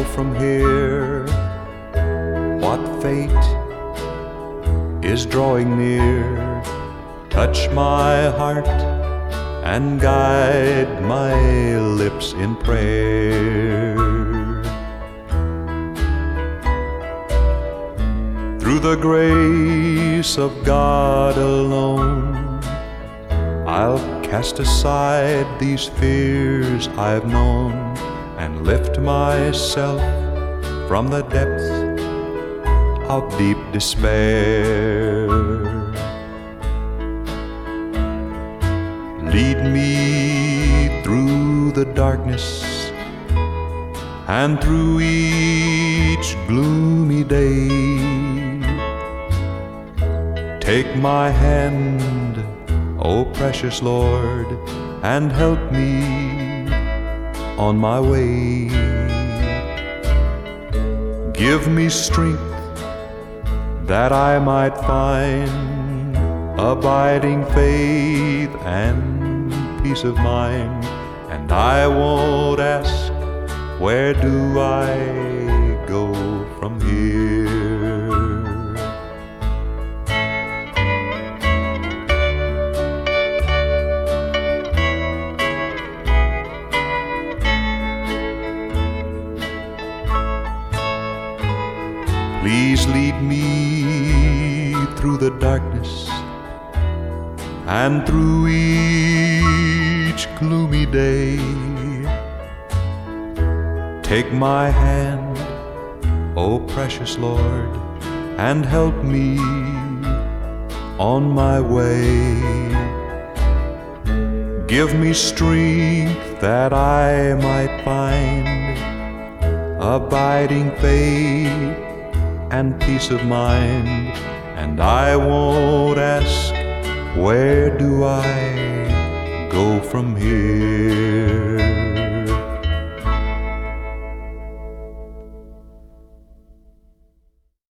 go from here? What fate is drawing near? Touch my heart and guide my lips in prayer. Through the grace of God alone, I'll cast aside these fears I've known and lift myself from the depths of deep despair. Lead me through the darkness and through each gloomy day. Take my hand, O precious Lord, and help me on my way. Give me strength that I might find abiding faith and peace of mind. And I won't ask, where do I go from here? Please lead me through the darkness and through each gloomy day. Take my hand, O precious Lord, and help me on my way. Give me strength that I might find abiding faith and peace of mind. And I won't ask, where do I go from here?